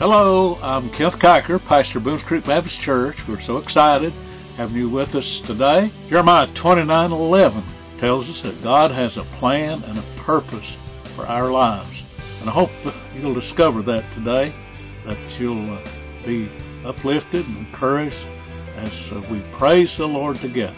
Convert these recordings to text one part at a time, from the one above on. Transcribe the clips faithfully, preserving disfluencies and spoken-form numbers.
Hello, I'm Kenneth Kiker, pastor of Boones Creek Baptist Church. We're so excited having you with us today. Jeremiah twenty-nine eleven tells us that God has a plan and a purpose for our lives. And I hope you'll discover that today, that you'll uh, be uplifted and encouraged as uh, we praise the Lord together.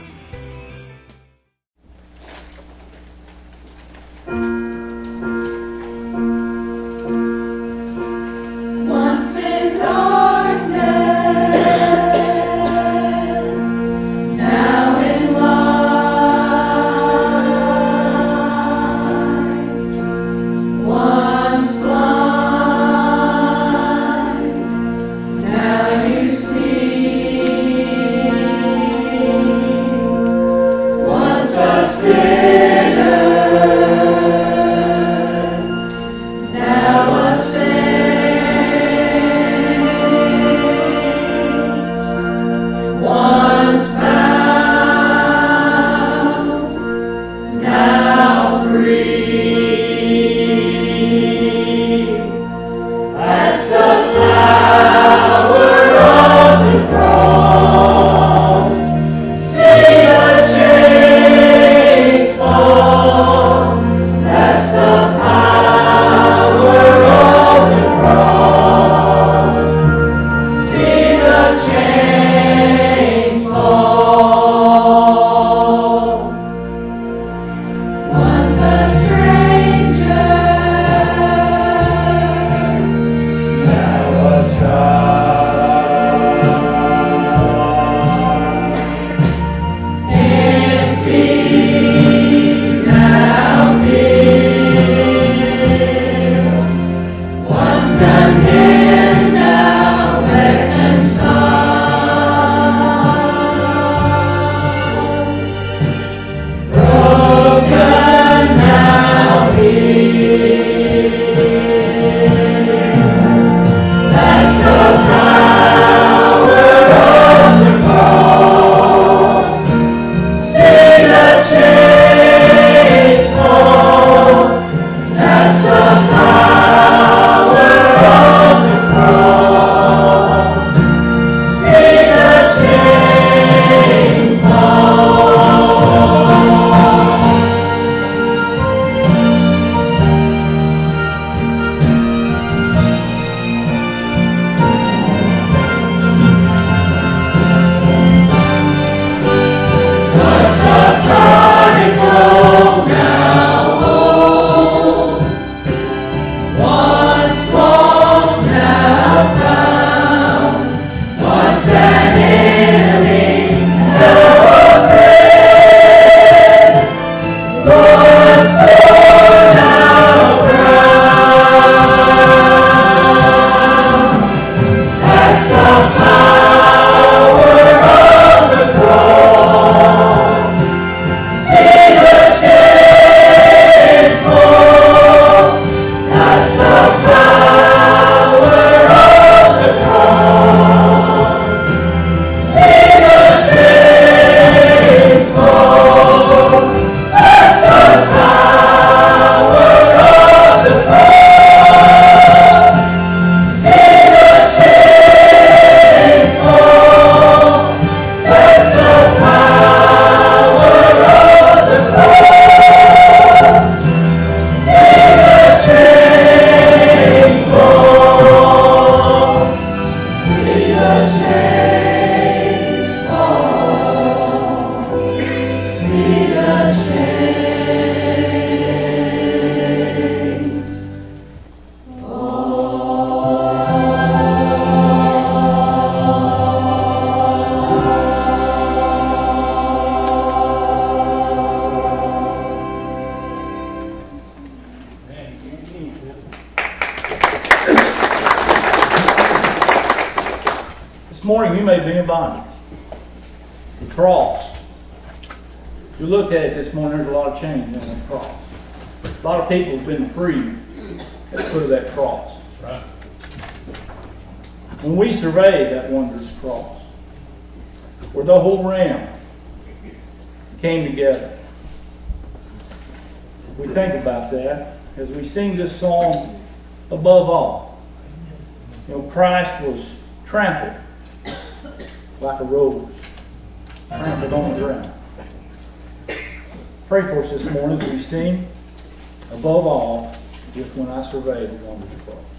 morning you may be in bondage. The cross. If you looked at it this morning, there's a lot of change in that cross. A lot of people have been freed at the foot of that cross. Right. When we survey that wondrous cross, where the whole ram came together, we think about that as we sing this song, Above All. You know, Christ was trampled like a rose, trampled on the ground. Pray for us this morning as we sing, above all, just when I survey the wonders of God.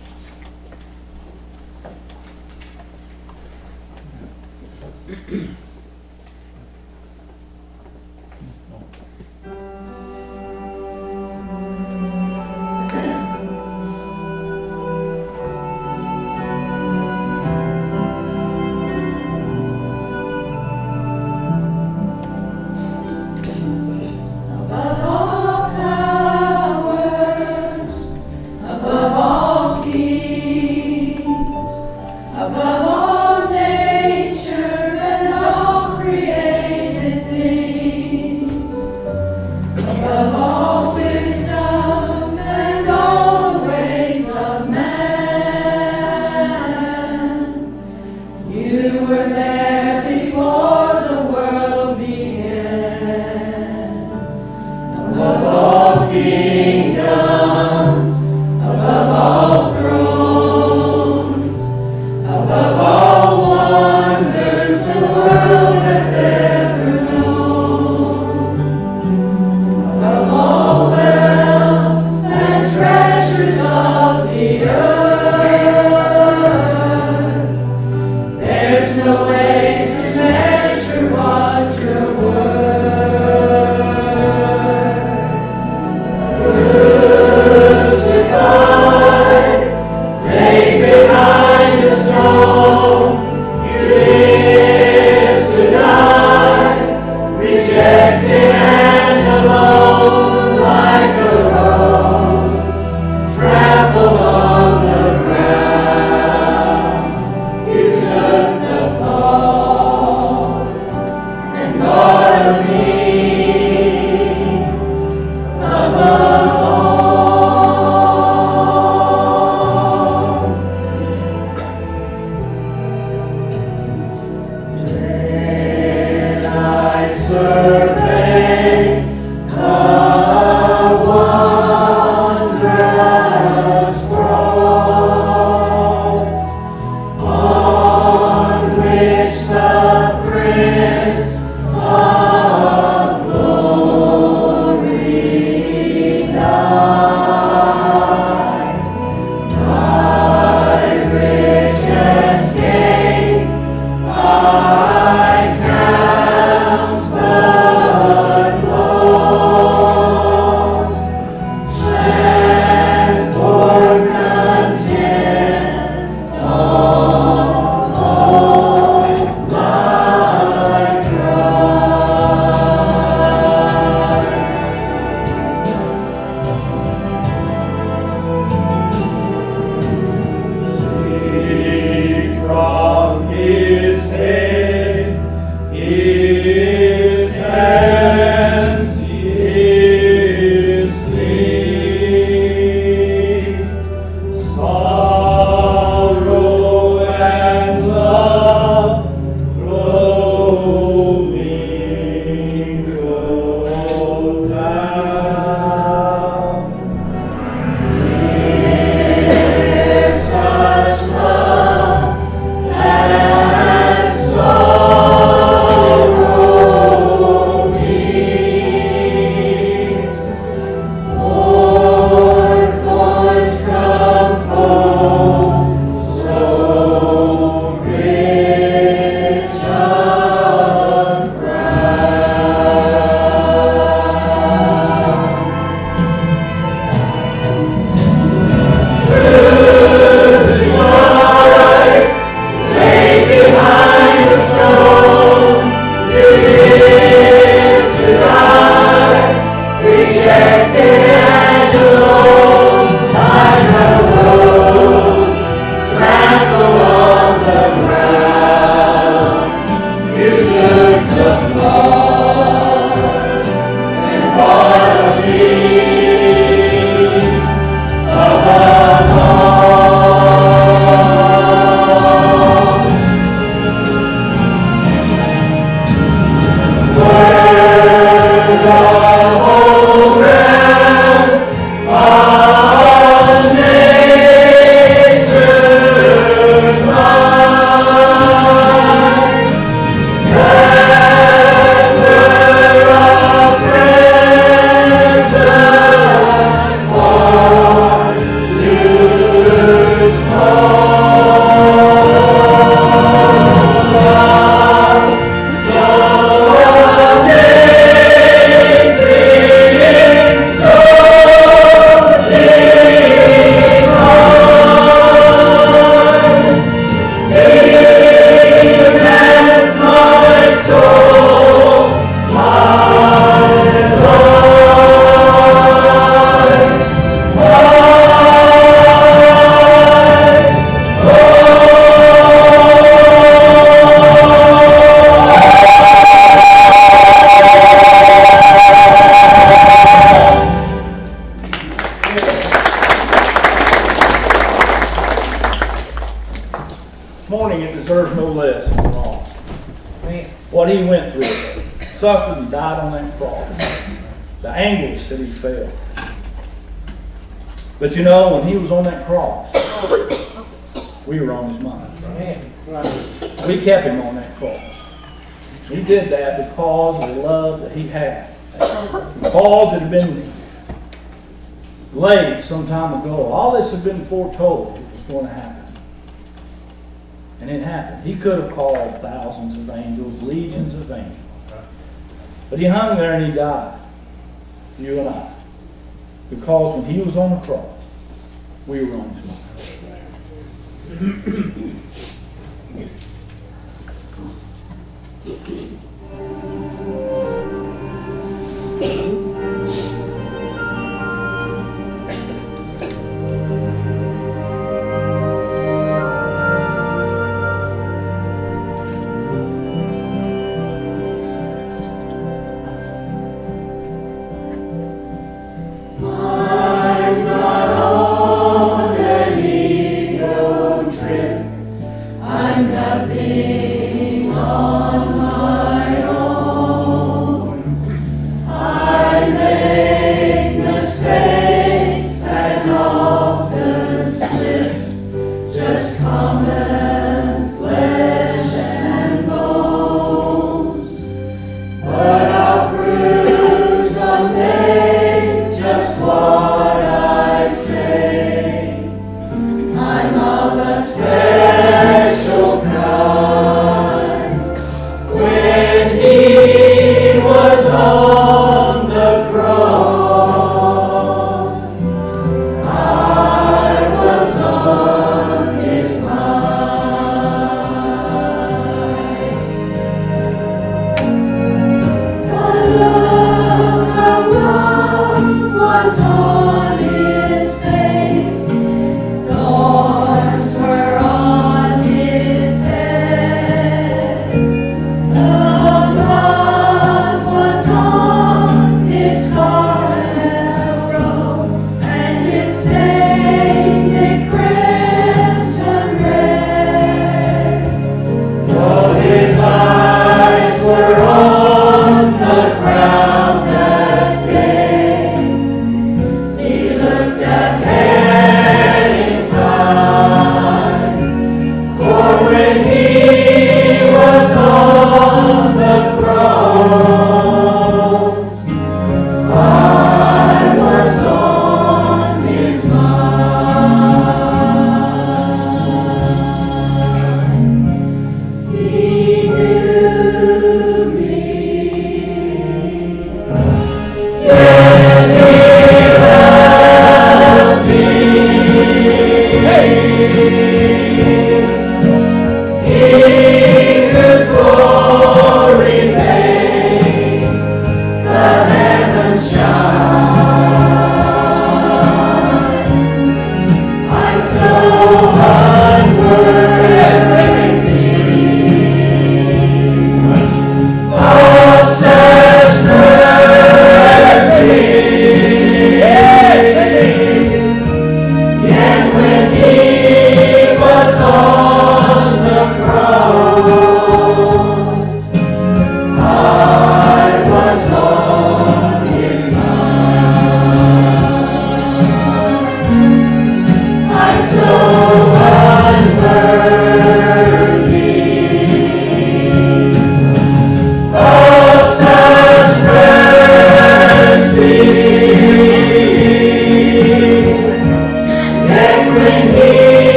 what he went through, suffered and died on that cross, the anguish that he felt. But you know, when he was on that cross, we were on his mind. We kept him on that cross. He did that because of the love that he had. Because it had been laid some time ago. All this had been foretold it was going to happen. And it happened. He could have called thousands of angels, legions of angels. But he hung there and he died. You and I. Because when he was on the cross, we were on his mind.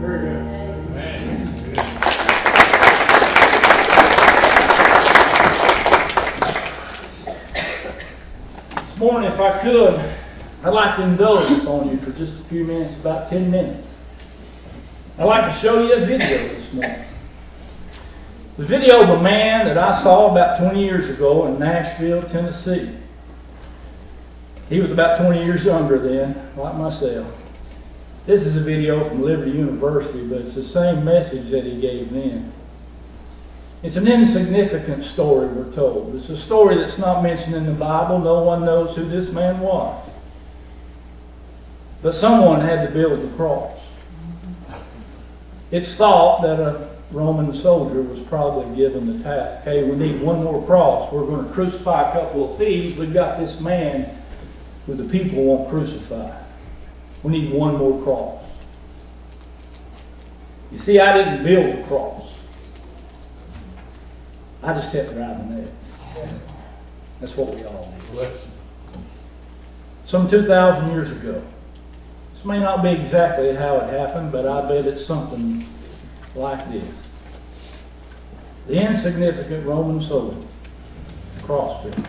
Very good. Amen. This morning, if I could, I'd like to indulge upon you for just a few minutes, about ten minutes. I'd like to show you a video this morning. It's a video of a man that I saw about twenty years ago in Nashville, Tennessee. He was about twenty years younger then, like myself. This is a video from Liberty University, but it's the same message that he gave then. It's an insignificant story, we're told. It's a story that's not mentioned in the Bible. No one knows who this man was. But someone had to build the cross. It's thought that a Roman soldier was probably given the task, hey, we need one more cross. We're going to crucify a couple of thieves. We've got this man who the people won't crucify. We need one more cross. You see, I didn't build the cross. I just kept driving it. That's what we all do. Some two thousand years ago. This may not be exactly how it happened, but I bet it's something like this. The insignificant Roman soldier, cross builder.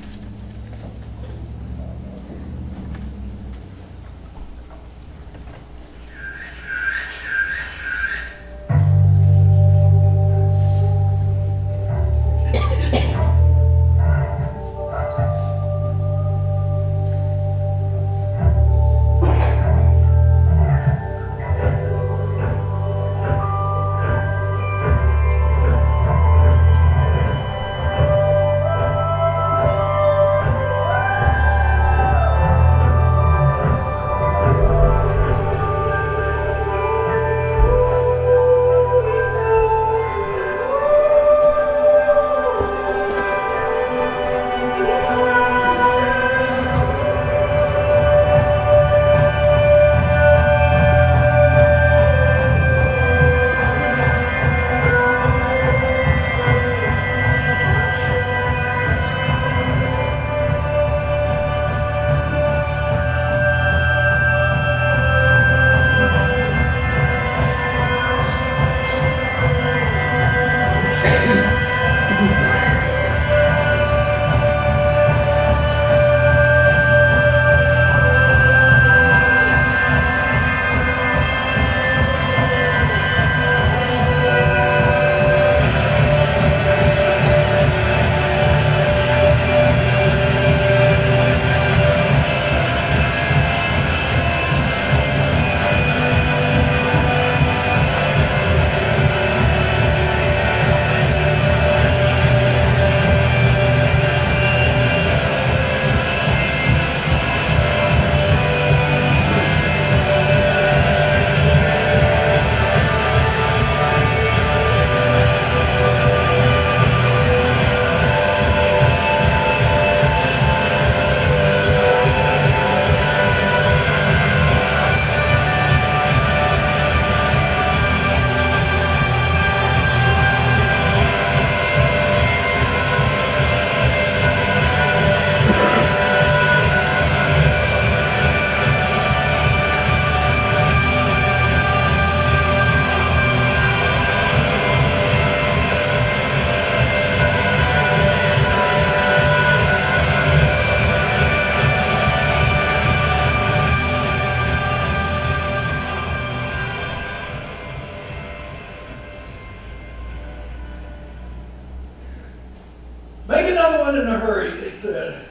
In a hurry, they said.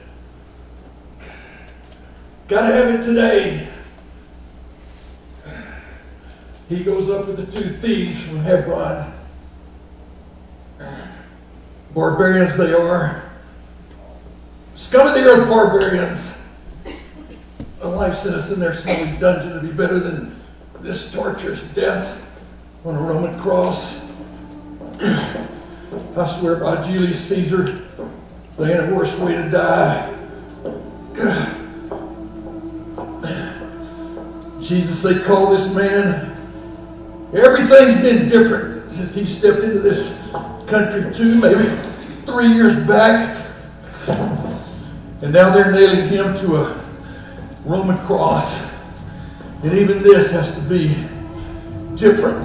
Gotta have it today. He goes up with the two thieves from Hebron. Barbarians they are. Scum of the earth barbarians. A life sentence in their smelly dungeon would be better than this torturous death on a Roman cross. I swear by Julius Caesar, they ain't a worse way to die. Jesus, they call this man. Everything's been different since he stepped into this country too, maybe three years back. And now they're nailing him to a Roman cross. And even this has to be different.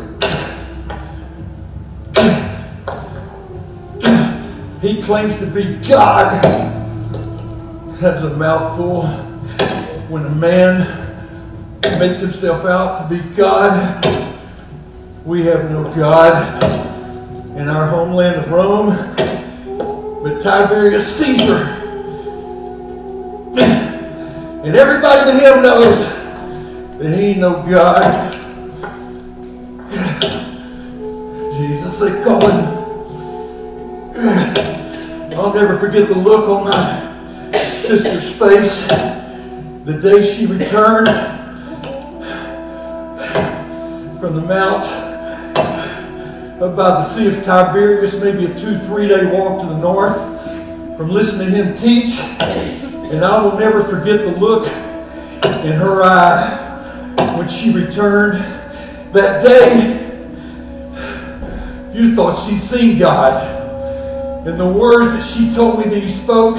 He claims to be God. That's a mouthful. When a man makes himself out to be God, we have no God in our homeland of Rome, but Tiberius Caesar. And everybody in him knows that he ain't no God. Jesus, they call him. I'll never forget the look on my sister's face the day she returned from the mount up by the Sea of Tiberias, maybe a two, three day walk to the north, from listening to him teach. And I will never forget the look in her eye when she returned that day. You thought she'd seen God. And the words that she told me that he spoke,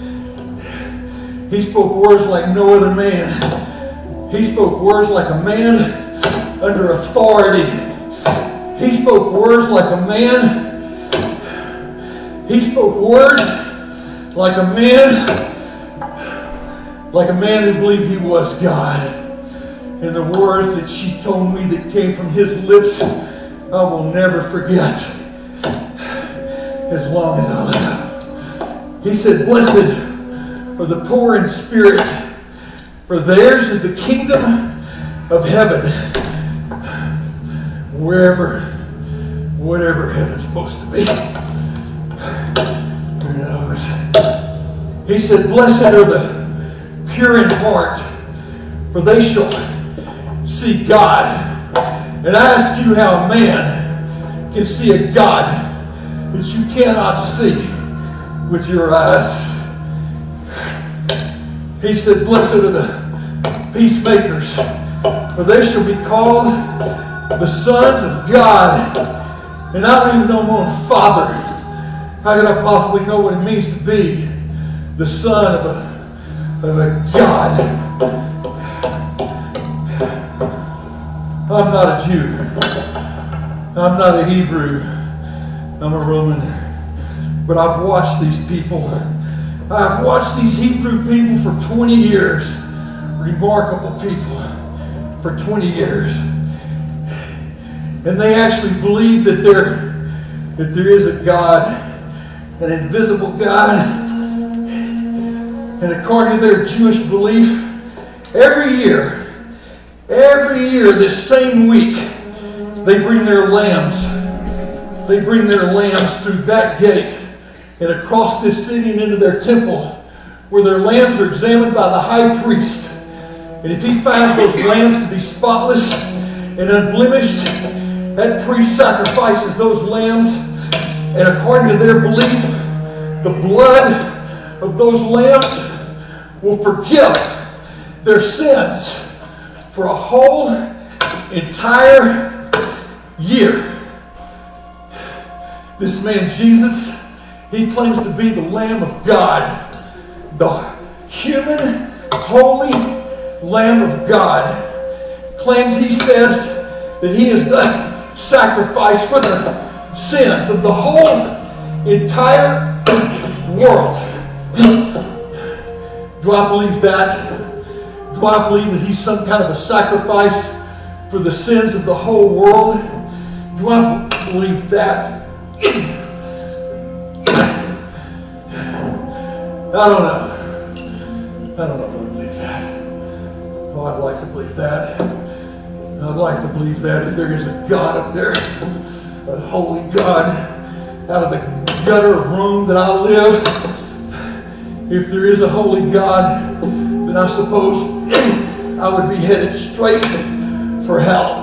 he spoke words like no other man. He spoke words like a man under authority. He spoke words like a man. He spoke words like a man, like a man who believed he was God. And the words that she told me that came from his lips, I will never forget as long as I live. He said, "Blessed are the poor in spirit, for theirs is the kingdom of heaven." Wherever, whatever heaven's supposed to be. Who knows? He said, "Blessed are the pure in heart, for they shall see God." And I ask you how a man can see a God that you cannot see with your eyes. He said, "Blessed are the peacemakers, for they shall be called the sons of God." And I don't even know my own father. How could I possibly know what it means to be the son of a, of a God? I'm not a Jew. I'm not a Hebrew. I'm a Roman. But I've watched these people. I've watched these Hebrew people for twenty years. Remarkable people for twenty years. And they actually believe that there, that there is a God, an invisible God. And according to their Jewish belief, every year, every year this same week, they bring their lambs. They bring their lambs through that gate and across this city and into their temple, where their lambs are examined by the high priest. And if he finds those lambs to be spotless and unblemished, that priest sacrifices those lambs, and according to their belief, the blood of those lambs will forgive their sins for a whole entire year. This man Jesus, he claims to be the Lamb of God, the human, holy Lamb of God. Claims, he says, that he has done sacrifice for the sins of the whole entire world. Do I believe that? Do I believe that he's some kind of a sacrifice for the sins of the whole world? Do I believe that? I don't know. I don't know if I believe that. Oh, I'd like to believe that. I'd like to believe that if there is a God up there, a holy God, out of the gutter of Rome that I live, if there is a holy God, then I suppose I would be headed straight for hell.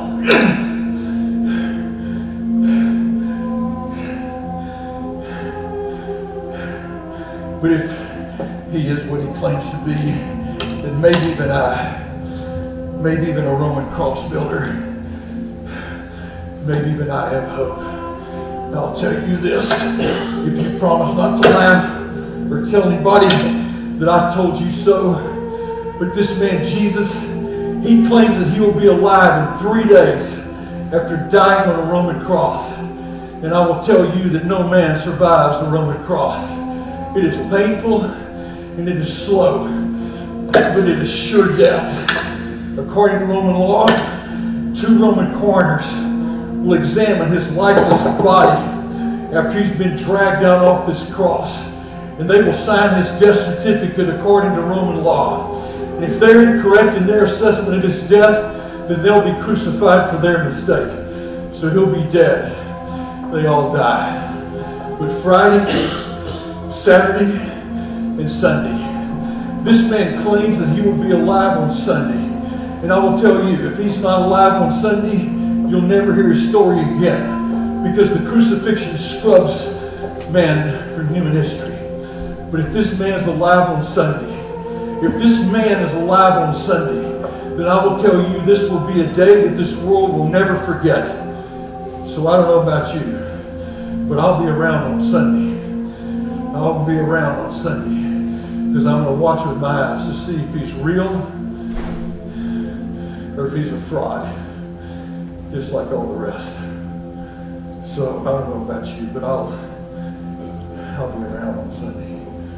But if he is what he claims to be, then maybe even I, maybe even a Roman cross builder, maybe even I have hope. And I'll tell you this, if you promise not to laugh or tell anybody that I told you so, but this man Jesus, he claims that he will be alive in three days. after dying on a Roman cross. And I will tell you that no man survives the Roman cross. It is painful and it is slow, but it is sure death. According to Roman law, two Roman coroners will examine his lifeless body after he's been dragged down off this cross. And they will sign his death certificate according to Roman law. And if they're incorrect in their assessment of his death, then they'll be crucified for their mistake. So he'll be dead. They all die. But Friday, Saturday, and Sunday, this man claims that he will be alive on Sunday. And I will tell you, if he's not alive on Sunday, you'll never hear his story again. Because the crucifixion scrubs man from human history. But if this man's alive on Sunday, if this man is alive on Sunday, then I will tell you this will be a day that this world will never forget. So I don't know about you, but I'll be around on Sunday. I'll be around on Sunday because I'm going to watch with my eyes to see if he's real or if he's a fraud, just like all the rest. So I don't know about you, but I'll I'll be around on Sunday.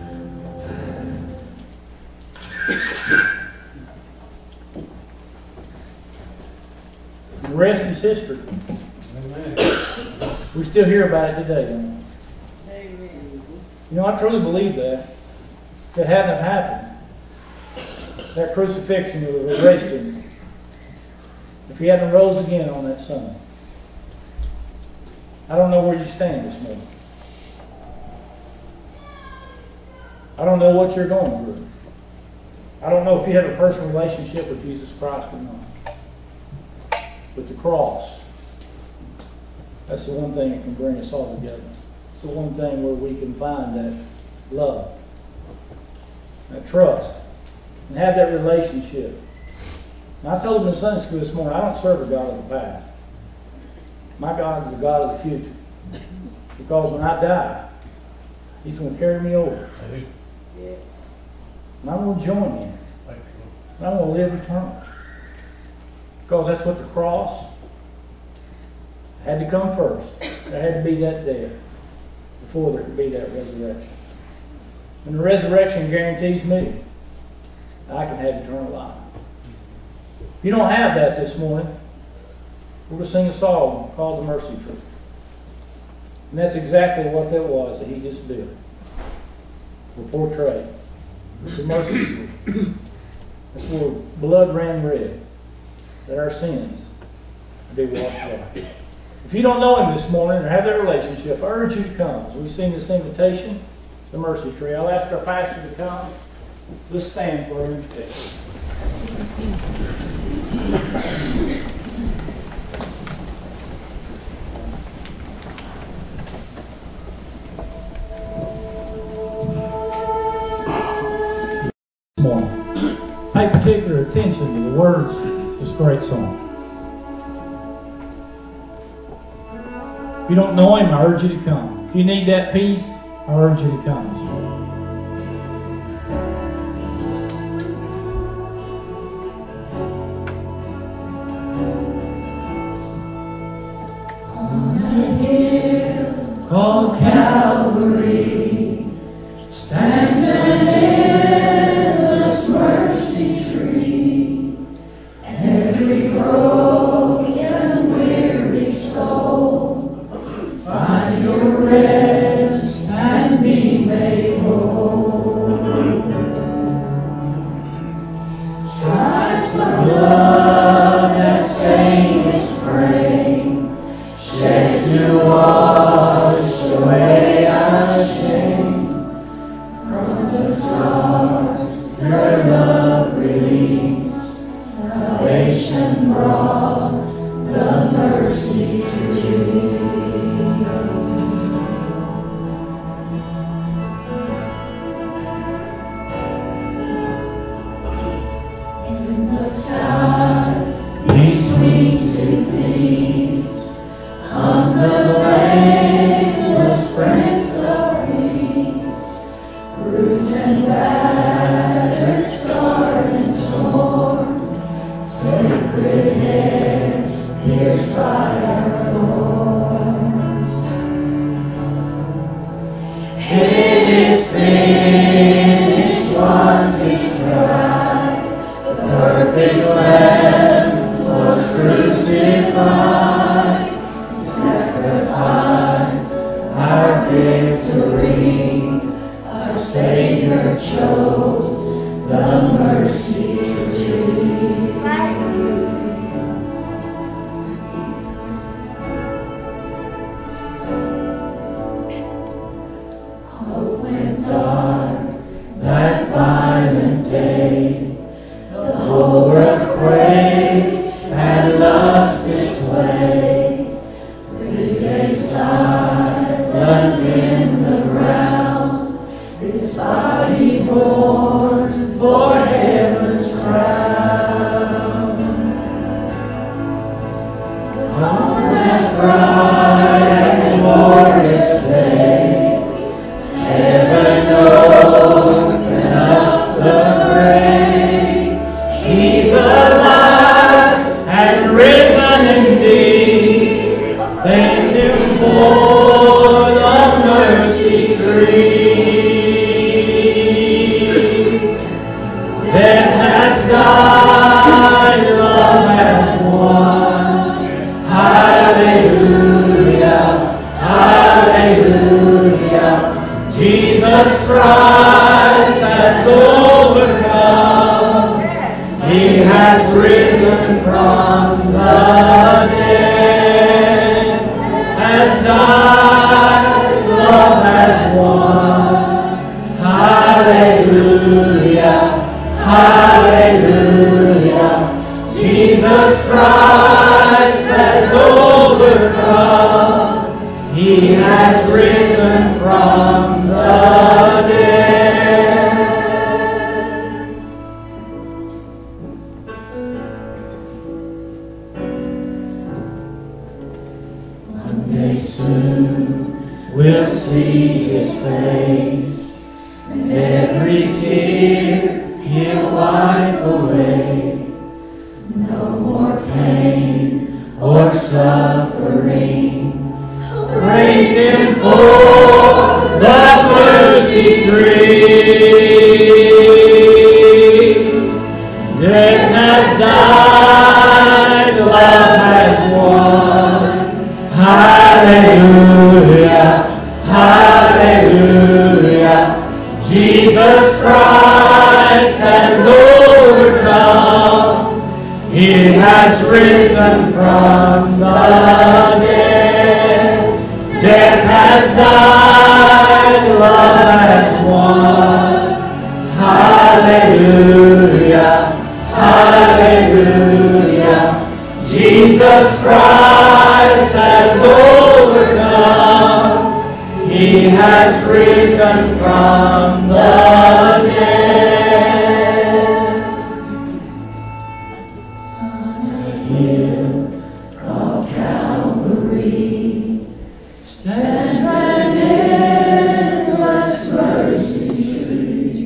The rest is history. Amen. We still hear about it today, don't we? Amen. You know, I truly believe that. If it hadn't happened, that crucifixion would have erased him. If he hadn't rose again on that Sunday. I don't know where you stand this morning. I don't know what you're going through. I don't know if you have a personal relationship with Jesus Christ or not. But the cross, that's the one thing that can bring us all together. It's the one thing where we can find that love, that trust, and have that relationship. And I told them in Sunday school this morning, I don't serve a God of the past. My God is the God of the future. Because when I die, He's going to carry me over. Yes. And I'm going to join Him. And I'm going to live eternally. Because that's what the cross had to come first. There had to be that death before there could be that resurrection. And the resurrection guarantees me I can have eternal life. If you don't have that this morning, we're going to sing a song called The Mercy Tree. And that's exactly what that was that he just did. Or portrayed. It's a mercy tree. That's where blood ran red. That our sins be washed away. If you don't know Him this morning or have that relationship, I urge you to come. As we sing this invitation, it's the mercy tree. I'll ask our pastor to come. Let's stand for our invitation. This morning, pay particular attention to the words of this great song. If you don't know Him, I urge you to come. If you need that peace, I urge you to come this morning. Called Calvary stands an endless mercy tree. Every broken, weary soul find your rest and be made whole. Stripes of love that stain this frame, shed to wash away our shame. From the stars their love released, salvation brought, the mercy tree. In the sky, between two thieves, hung the blameless Prince of Peace, bruised and battered, scarred and torn, sacred hair pierced by victory. Our Savior chose the mercy tree. Oh, when dark, that violent day, the whole earth quaked and lost its way. Three days silent in the ground, His body borne for heaven's crown. On that bright and glorious day, heaven opened up the grave. He's alive and risen indeed. Thanks Him for the mercy tree. Death has died, love has won. Hallelujah, hallelujah. Jesus Christ has overcome. He has risen from the dead, has died, love has won. Hallelujah, hallelujah. Jesus Christ has overcome. He has risen from the dead. One day soon we'll see His face, and every tear He'll wipe away. No more pain or suffering. Praise Him for the mercy tree. Death has died, love has won. Hallelujah, hallelujah. Jesus Christ has overcome. He has risen from the dead. Death has died, love has won. Hallelujah, hallelujah. Jesus Christ has overcome. He has risen from the dead. On a hill called Calvary stands an endless mercy tree.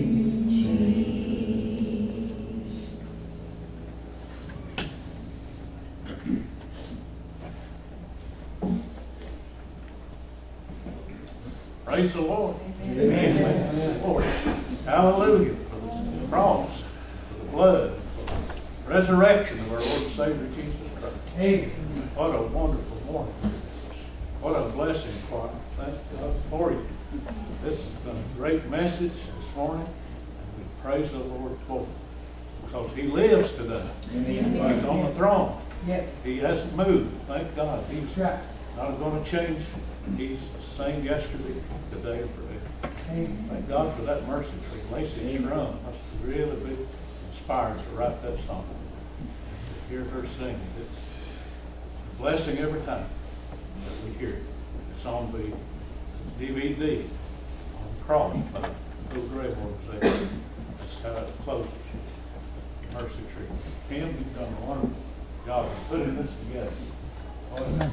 Praise the Lord. Amen. Lord. Hallelujah for the cross, for the blood, for the resurrection of our Lord and Savior Jesus Christ. Amen. What a wonderful morning. What a blessing, Father. Thank God for you. This has been a great message this morning, and we praise the Lord for it because He lives today. Amen. He's on the throne. Yes. He hasn't moved. Thank God. He's not going to change. He's the same yesterday, today, and forever. Amen. Thank God for that mercy tree. Lacey Strunk must have really been inspired to write that song. To hear her sing it. It's a blessing every time that we hear it. It's on the D V D on the cross by Bill Graham organization. That's how it closes. Mercy tree. Tim, you've done a wonderful job of putting this together. Amen.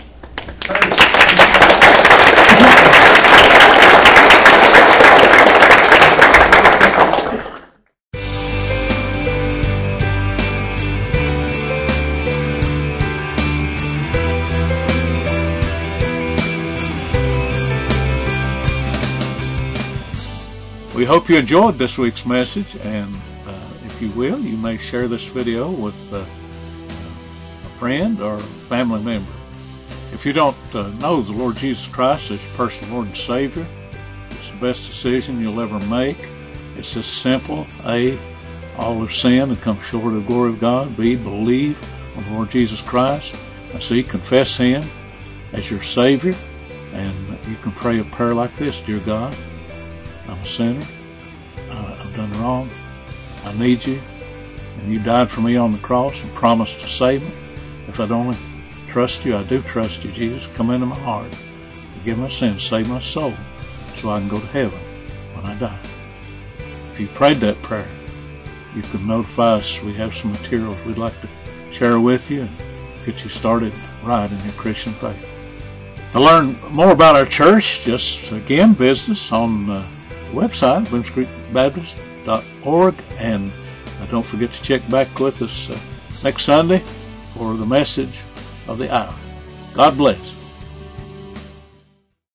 We hope you enjoyed this week's message, and uh, if you will, you may share this video with uh, a friend or family member. If you don't uh, know the Lord Jesus Christ as your personal Lord and Savior, it's the best decision you'll ever make. It's just simple. A, all have sinned and come short of the glory of God. B, believe on the Lord Jesus Christ. And C, confess Him as your Savior. And you can pray a prayer like this: Dear God, I'm a sinner. Uh, I've done wrong. I need you. And you died for me on the cross and promised to save me. If I'd only trust you, I do trust you, Jesus. Come into my heart. Forgive my sins. Save my soul so I can go to heaven when I die. If you prayed that prayer, you can notify us. We have some materials we'd like to share with you and get you started right in your Christian faith. To learn more about our church, just again visit us on uh, the website, boones creek baptist dot org, and uh, don't forget to check back with us uh, next Sunday for the message of the hour. God bless.